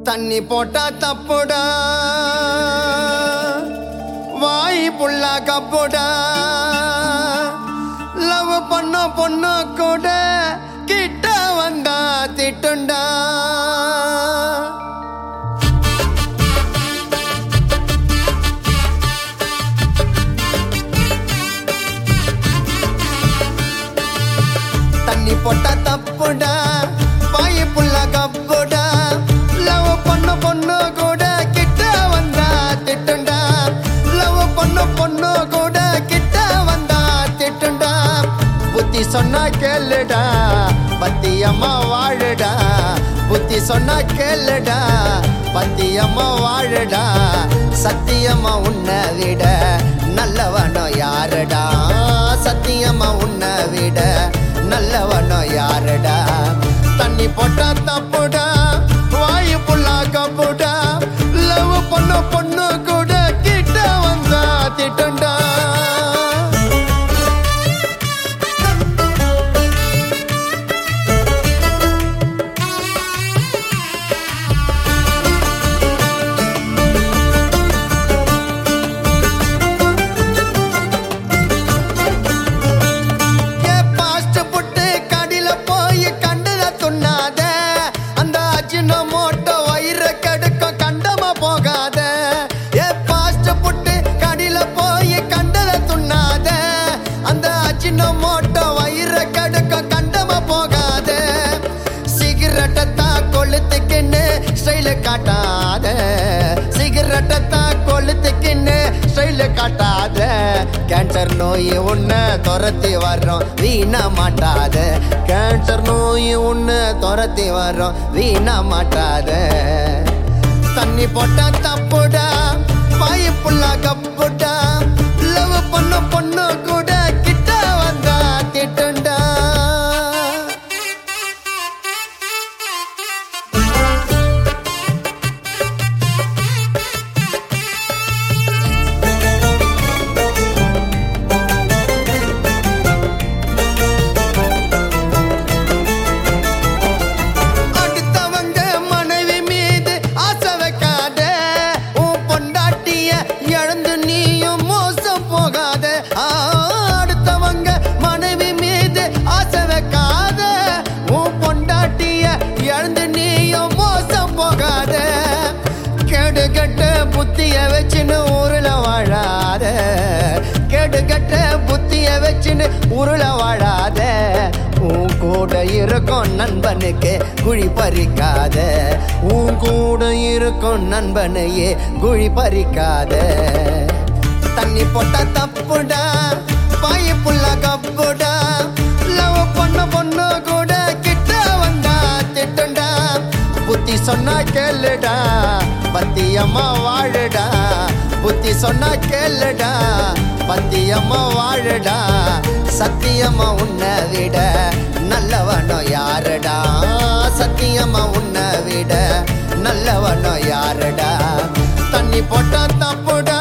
தண்ணி போட்டா தப்புடா, வாய் புள்ளா கப்புடா. லவ் பண்ண பொண்ணு கூட கிட்ட வந்தா திட்டுண்டா. தண்ணி போட்டா தப்புடா, வாய் புள்ளா கப்புடா. லவ் பண்ண பொண்ணு கூட கிட்ட வந்தா திட்டுண்டா. லவ் பண்ண பொண்ணு கூட கிட்ட வந்தா திட்டுண்டா. புத்தி சொன்னா கேளுடா, பத்தியம்மா வாழுடா. புத்தி சொன்னா கேளுடா, பத்தியம்மா வாழுடா. சத்தியம்மா உன்னை விட நல்லவனோ யாருடா. சத்தியம்மா உன்னை விட நல்லவனோ யாருடா. தண்ணி போட்டா தப்புடா, வாயு புள்ளா கப்புடா. லவ் பண்ண பொண்ணு கூட கிட்ட வந்தா திட்டுண்டா. காட்டாத சிகரெட்டா கொளுத்துக்கின்னு ஸ்டைல காட்டாத. கேன்சர் நோய் உன்னை துரத்தி வர்றோம் வீணா மாட்டாத. கேன்சர் நோய் உன்னை துரத்தி வர்றோம் வீணா மாட்டாத. தண்ணி போட்டா தப்புடா, வாய் புள்ளா கப்புடா. லவ் பண்ண பொண்ணு கூட கிட்ட வந்தா திட்டுண்டா. புத்திய வச்சுன்னு ஊருல வாழாத. கெடுகட்ட புத்திய வச்சுன்னு ஊருல வாழாத. உன் கூட இருக்கும் நண்பனுக்கு குழி பறிக்காத. உன் கூட இருக்கும் நண்பனையே குழி பறிக்காத. தண்ணி போட்டா தப்புடா, வாய் புள்ளா கப்புடா. லவ் பண்ண பொண்ணு கூட கிட்ட வந்தா திட்டுண்டா. புத்தி சொன்னா கேளுடா, பத்தியம்மா வாழுடா. புத்தி சொன்னா கேளுடா, பத்தியம்மா வாழுடா. சத்தியம்மா உன்னை விட நல்லவனோ யாருடா. சத்தியம்மா உன்னை விட நல்லவனோ யாருடா. தண்ணி போட்டா தப்புடா,